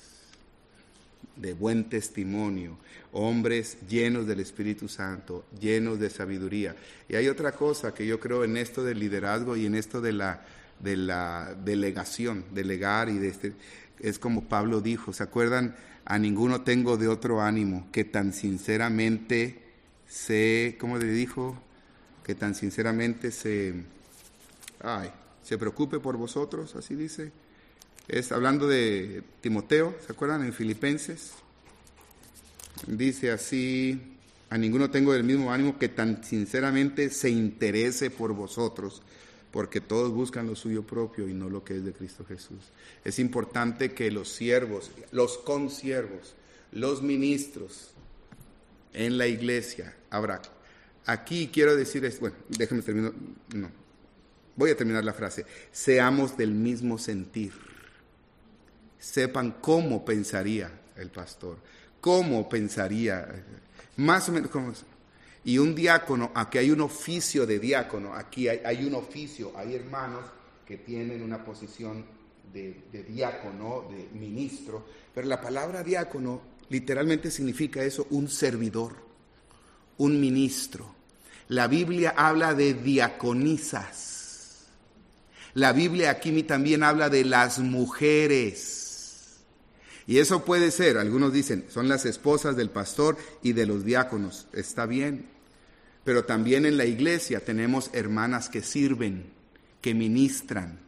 de buen testimonio, hombres llenos del Espíritu Santo, llenos de sabiduría. Y hay otra cosa que yo creo en esto del liderazgo y en esto de la, de la delegación, delegar y de este, es como Pablo dijo, ¿se acuerdan? A ninguno tengo de otro ánimo que tan sinceramente se, ¿cómo le dijo? Que tan sinceramente se, ay, se preocupe por vosotros, así dice. Es hablando de Timoteo, ¿se acuerdan? En Filipenses. Dice así, a ninguno tengo del mismo ánimo que tan sinceramente se interese por vosotros, porque todos buscan lo suyo propio y no lo que es de Cristo Jesús. Es importante que los siervos, los consiervos, los ministros en la iglesia, habrá. Aquí quiero decir, esto, bueno, déjenme terminar, no, voy a terminar la frase, seamos del mismo sentir. Sepan cómo pensaría el pastor, cómo pensaría, más o menos cómo es. Y un diácono, aquí hay un oficio de diácono, aquí hay, hay un oficio, hay hermanos que tienen una posición de, de diácono, de ministro, pero la palabra diácono literalmente significa eso, un servidor, un ministro. La Biblia habla de diaconisas. La Biblia aquí también habla de las mujeres. Y eso puede ser, algunos dicen, son las esposas del pastor y de los diáconos. Está bien. Pero también en la iglesia tenemos hermanas que sirven, que ministran.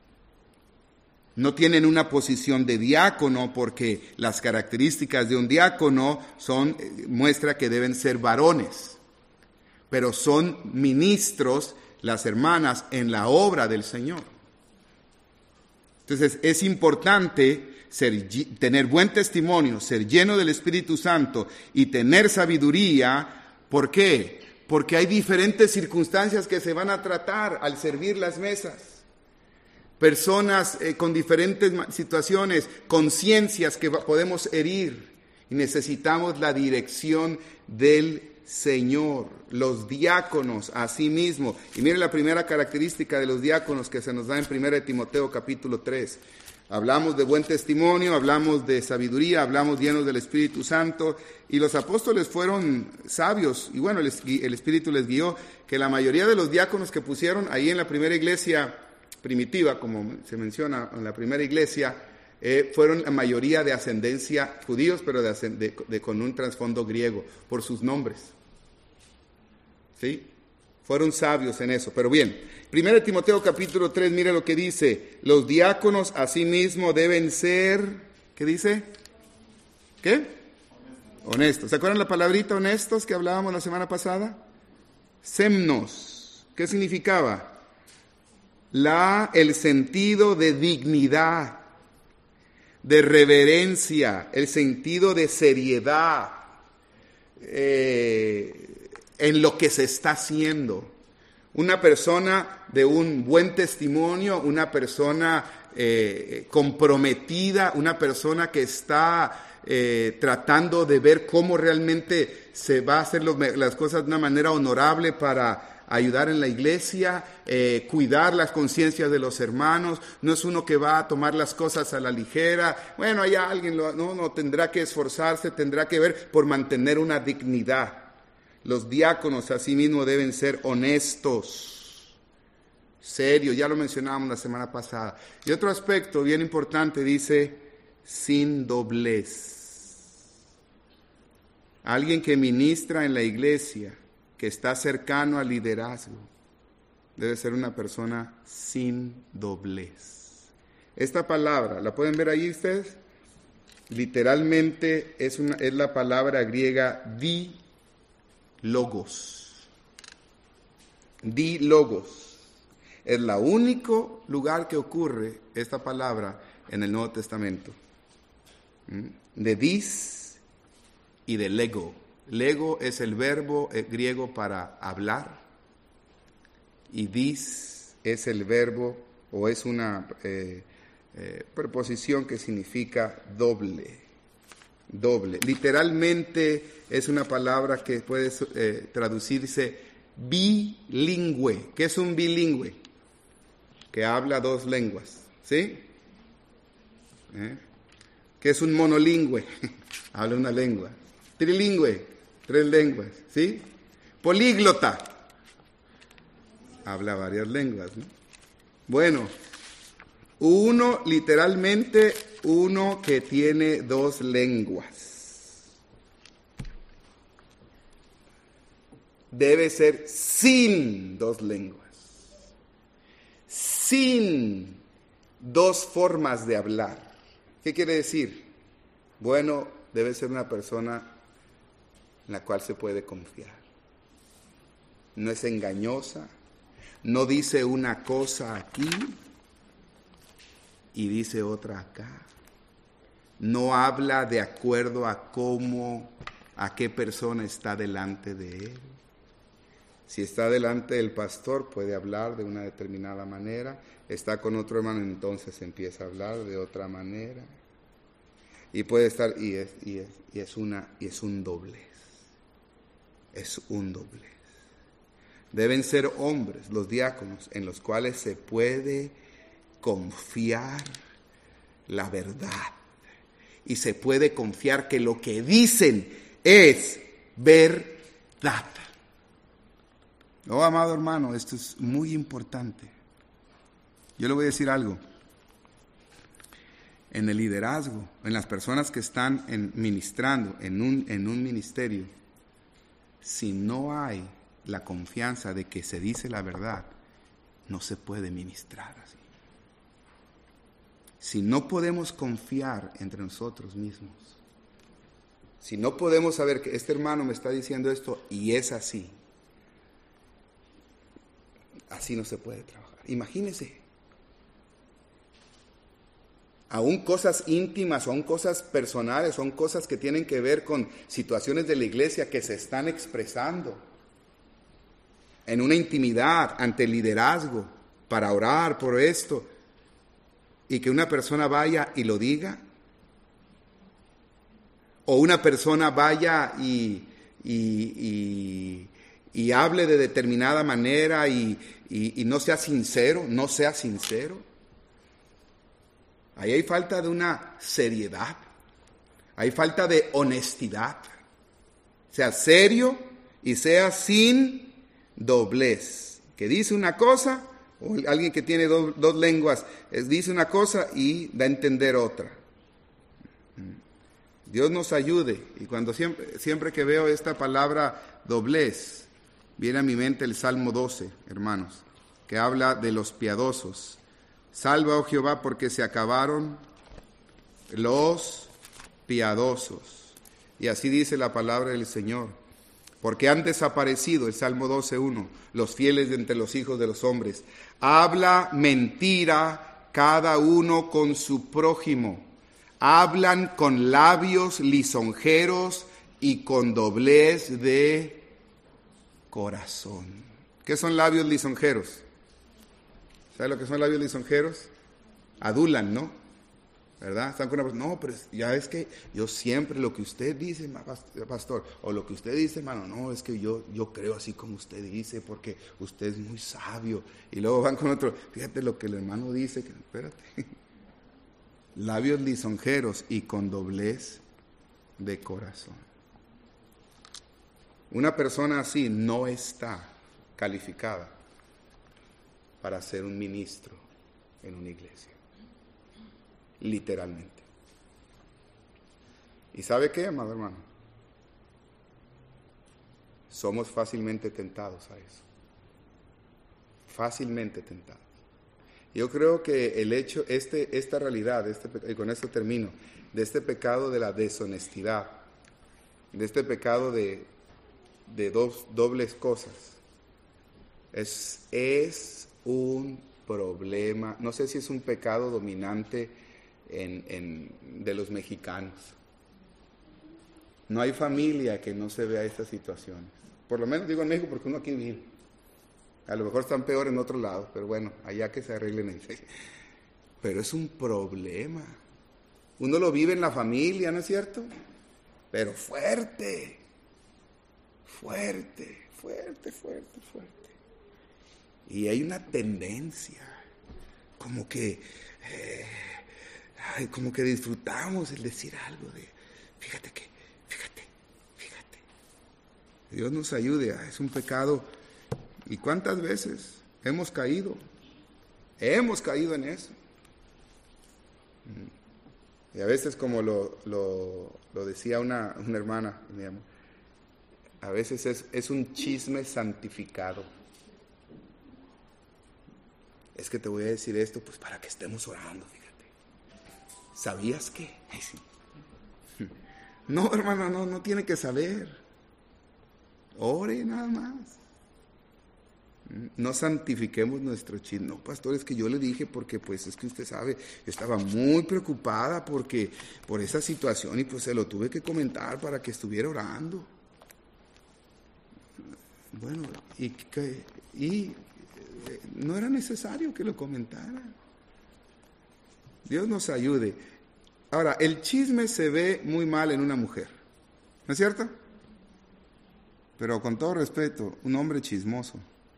No tienen una posición de diácono porque las características de un diácono son, muestra que deben ser varones. Pero son ministros las hermanas en la obra del Señor. Entonces es importante ser, tener buen testimonio, ser lleno del Espíritu Santo y tener sabiduría. ¿Por qué? Porque hay diferentes circunstancias que se van a tratar al servir las mesas. Personas eh, con diferentes situaciones, conciencias que podemos herir. Y necesitamos la dirección del Señor. Los diáconos, asimismo. Y mire la primera característica de los diáconos que se nos da en primera de Timoteo capítulo tres. Hablamos de buen testimonio, hablamos de sabiduría, hablamos llenos del Espíritu Santo, y los apóstoles fueron sabios, y bueno, el, el Espíritu les guió, que la mayoría de los diáconos que pusieron ahí en la primera iglesia primitiva, como se menciona en la primera iglesia, eh, fueron la mayoría de ascendencia judíos, pero de, de, de, con un trasfondo griego, por sus nombres. ¿Sí? Fueron sabios en eso, pero bien. primera de Timoteo capítulo tres, mire lo que dice. Los diáconos asimismo deben ser, ¿qué dice? ¿Qué? Honestos. ¿Se acuerdan la palabrita honestos que hablábamos la semana pasada? Semnos. ¿Qué significaba? La, el sentido de dignidad, de reverencia, el sentido de seriedad eh, en lo que se está haciendo. Una persona de un buen testimonio, una persona eh, comprometida, una persona que está eh, tratando de ver cómo realmente se va a hacer los, las cosas de una manera honorable para ayudar en la iglesia, eh, cuidar las conciencias de los hermanos. No es uno que va a tomar las cosas a la ligera. Bueno, hay alguien, lo, no, no, tendrá que esforzarse, tendrá que ver por mantener una dignidad. Los diáconos asimismo deben ser honestos, serios, ya lo mencionábamos la semana pasada. Y otro aspecto bien importante dice, sin doblez. Alguien que ministra en la iglesia, que está cercano al liderazgo, debe ser una persona sin doblez. Esta palabra, ¿la pueden ver ahí ustedes? Literalmente es, una, es la palabra griega di logos. Di logos. Es el único lugar que ocurre esta palabra en el Nuevo Testamento. De dis y de lego. Lego es el verbo griego para hablar. Y dis es el verbo o es una eh, eh, preposición que significa doble. Doble. Literalmente es una palabra que puede eh, traducirse bilingüe. ¿Qué es un bilingüe? Que habla dos lenguas, ¿sí? ¿Eh? ¿Qué es un monolingüe? Habla una lengua. Trilingüe, tres lenguas, ¿sí? Políglota, habla varias lenguas, ¿no? Bueno, uno, literalmente, uno que tiene dos lenguas. Debe ser sin dos lenguas. Sin dos formas de hablar. ¿Qué quiere decir? Bueno, debe ser una persona en la cual se puede confiar. No es engañosa, no dice una cosa aquí y dice otra acá. No habla de acuerdo a cómo, a qué persona está delante de él. Si está delante del pastor, puede hablar de una determinada manera. Está con otro hermano, entonces empieza a hablar de otra manera. Y puede estar, y es, y es, y es, una, y es un doblez. Es un doblez. Deben ser hombres, los diáconos, en los cuales se puede confiar la verdad. Y se puede confiar que lo que dicen es verdad. Oh, amado hermano, esto es muy importante. Yo le voy a decir algo. En el liderazgo, en las personas que están en, ministrando en un, en un ministerio, si no hay la confianza de que se dice la verdad, no se puede ministrar así. Si no podemos confiar entre nosotros mismos, si no podemos saber que este hermano me está diciendo esto y es así, así no se puede trabajar. Imagínese. Aún cosas íntimas, aún cosas personales, son cosas que tienen que ver con situaciones de la iglesia que se están expresando en una intimidad ante el liderazgo para orar por esto y que una persona vaya y lo diga, o una persona vaya y, y, y, y hable de determinada manera y, y, y no sea sincero, no sea sincero. Ahí hay falta de una seriedad, hay falta de honestidad. Sea serio y sea sin doblez. Que dice una cosa, o alguien que tiene do, dos lenguas, es, dice una cosa y da a entender otra. Dios nos ayude. Y cuando siempre, siempre que veo esta palabra doblez, viene a mi mente el Salmo doce, hermanos, que habla de los piadosos. Salva, oh Jehová, porque se acabaron los piadosos. Y así dice la palabra del Señor. Porque han desaparecido, el Salmo doce uno, los fieles de entre los hijos de los hombres. Habla mentira cada uno con su prójimo. Hablan con labios lisonjeros y con doblez de corazón. ¿Qué son labios lisonjeros? ¿Sabes lo que son labios lisonjeros? Adulan, ¿no? ¿Verdad? Están con una persona, no, pero ya es que yo siempre lo que usted dice, pastor, o lo que usted dice, hermano, no, es que yo, yo creo así como usted dice, porque usted es muy sabio. Y luego van con otro, fíjate lo que el hermano dice, que espérate. Labios lisonjeros y con doblez de corazón. Una persona así no está calificada para ser un ministro en una iglesia. Literalmente. ¿Y sabe qué, amado hermano? Somos fácilmente tentados a eso. Fácilmente tentados. Yo creo que el hecho, este, esta realidad, este, y con esto termino, de este pecado de la deshonestidad, de este pecado de, de dos dobles cosas, es, es un problema, no sé si es un pecado dominante en, en, de los mexicanos. No hay familia que no se vea estas situaciones. Por lo menos digo en México porque uno aquí vive. A lo mejor están peor en otro lado, pero bueno, allá que se arreglen en sí. Pero es un problema. Uno lo vive en la familia, ¿no es cierto? Pero fuerte, fuerte, fuerte, fuerte, fuerte. Y hay una tendencia, como que, eh, ay, como que disfrutamos el decir algo de, fíjate que, fíjate, fíjate. Dios nos ayude, es un pecado. ¿Y cuántas veces hemos caído? Hemos caído en eso. Y a veces, como lo, lo, lo decía una, una hermana, digamos, a veces es, es un chisme santificado. Es que te voy a decir esto, pues para que estemos orando, fíjate. ¿Sabías qué? Ay, sí. No, hermano, no, no tiene que saber. Ore nada más. No santifiquemos nuestro chisme. No, pastor, es que yo le dije porque pues es que usted sabe, yo estaba muy preocupada porque por esa situación y pues se lo tuve que comentar para que estuviera orando. Bueno, y, y no era necesario que lo comentara. Dios nos ayude. Ahora, el chisme se ve muy mal en una mujer, ¿no es cierto? Pero con todo respeto, un hombre chismoso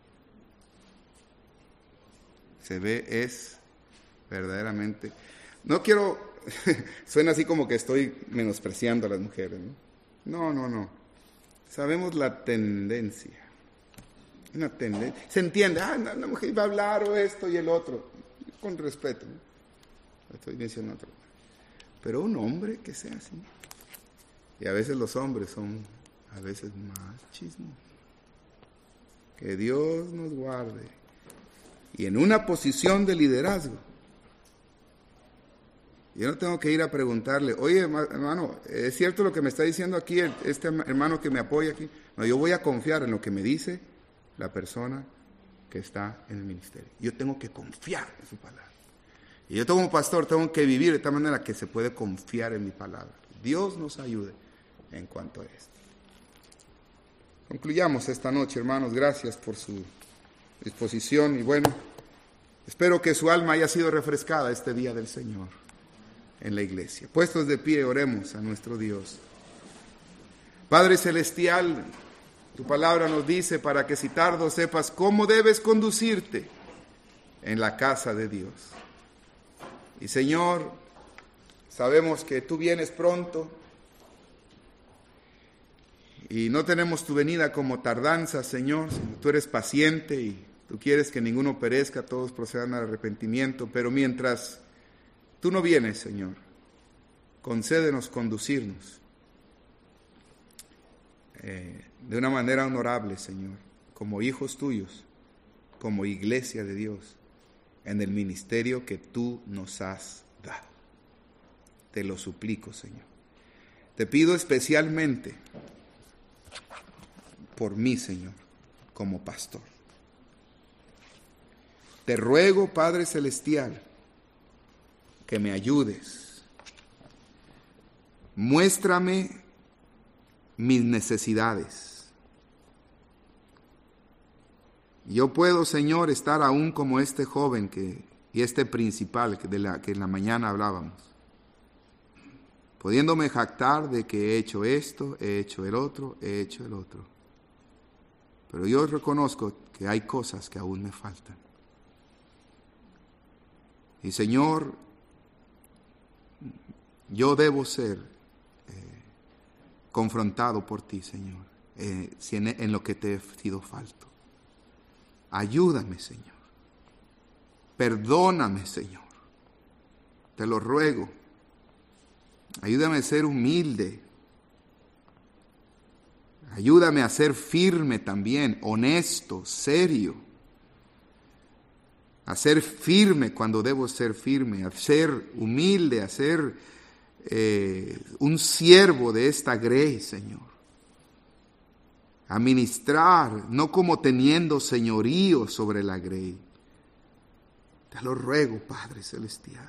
se ve, es verdaderamente, no quiero, suena así como que estoy menospreciando a las mujeres, ¿no? No, no, no. Sabemos la tendencia. Una tendencia. Se entiende, ah, una mujer va a hablar o esto y el otro. Con respeto, ¿no? Estoy diciendo otro. Pero un hombre que sea así. Y a veces los hombres son, a veces más chismosos. Que Dios nos guarde. Y en una posición de liderazgo, yo no tengo que ir a preguntarle, oye, hermano, ¿es cierto lo que me está diciendo aquí este hermano que me apoya aquí? No, yo voy a confiar en lo que me dice la persona que está en el ministerio. Yo tengo que confiar en su palabra. Y yo como pastor tengo que vivir de tal manera que se puede confiar en mi palabra. Dios nos ayude en cuanto a esto. Concluyamos esta noche, hermanos. Gracias por su disposición y bueno, espero que su alma haya sido refrescada este día del Señor en la iglesia. Puestos de pie, oremos a nuestro Dios. Padre Celestial, tu palabra nos dice para que si tardo sepas cómo debes conducirte en la casa de Dios. Y Señor, sabemos que tú vienes pronto y no tenemos tu venida como tardanza, Señor. Tú eres paciente y tú quieres que ninguno perezca, todos procedan al arrepentimiento. Pero mientras tú no vienes, Señor, concédenos conducirnos eh, de una manera honorable, Señor, como hijos tuyos, como iglesia de Dios, en el ministerio que tú nos has dado. Te lo suplico, Señor. Te pido especialmente por mí, Señor, como pastor. Te ruego, Padre Celestial, que me ayudes. Muéstrame mis necesidades. Yo puedo, Señor, estar aún como este joven que, y este principal que, de la, que en la mañana hablábamos, pudiéndome jactar de que he hecho esto, he hecho el otro, he hecho el otro. Pero yo reconozco que hay cosas que aún me faltan. Y Señor, yo debo ser eh, confrontado por ti, Señor, eh, si en, en lo que te he sido falto. Ayúdame, Señor. Perdóname, Señor. Te lo ruego. Ayúdame a ser humilde. Ayúdame a ser firme también, honesto, serio. A ser firme cuando debo ser firme, a ser humilde, a ser eh, un siervo de esta grey, Señor. A ministrar, no como teniendo señorío sobre la grey. Te lo ruego, Padre Celestial.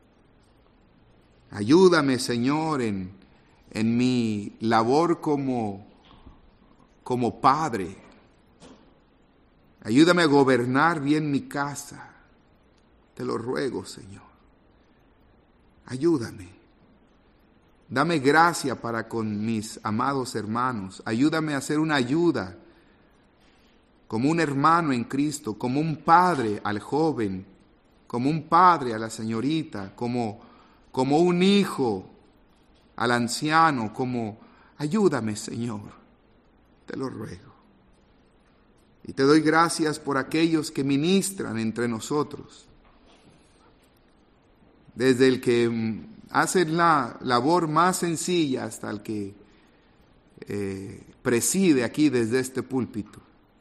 Ayúdame, Señor, en, en mi labor como, como padre. Ayúdame a gobernar bien mi casa. Te lo ruego, Señor. Ayúdame. Dame gracia para con mis amados hermanos. Ayúdame a ser una ayuda, como un hermano en Cristo, como un padre al joven, como un padre a la señorita, como, como un hijo al anciano, como ayúdame, Señor. Te lo ruego. Y te doy gracias por aquellos que ministran entre nosotros. Desde el que hace la labor más sencilla hasta el que eh, preside aquí desde este púlpito.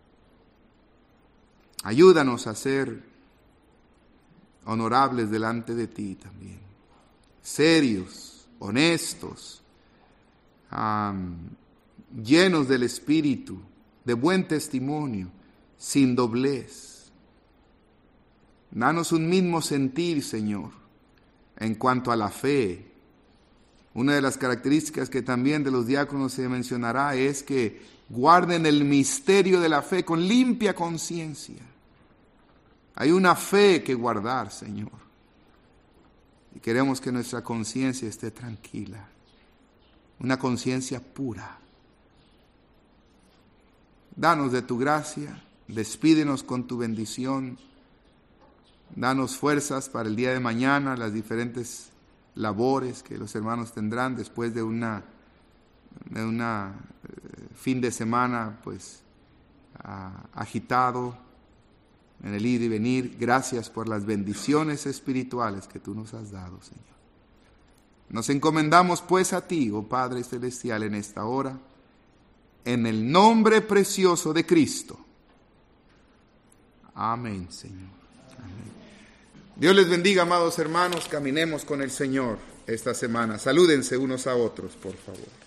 Ayúdanos a ser honorables delante de ti también. Serios, honestos, um, llenos del Espíritu, de buen testimonio, sin doblez. Danos un mismo sentir, Señor. En cuanto a la fe, una de las características que también de los diáconos se mencionará es que guarden el misterio de la fe con limpia conciencia. Hay una fe que guardar, Señor. Y queremos que nuestra conciencia esté tranquila, una conciencia pura. Danos de tu gracia, despídenos con tu bendición. Danos fuerzas para el día de mañana, las diferentes labores que los hermanos tendrán después de una, de una eh, fin de semana pues ah, agitado en el ir y venir. Gracias por las bendiciones espirituales que tú nos has dado, Señor. Nos encomendamos pues a ti, oh Padre Celestial, en esta hora, en el nombre precioso de Cristo. Amén, Señor. Amén. Dios les bendiga, amados hermanos. Caminemos con el Señor esta semana. Salúdense unos a otros, por favor.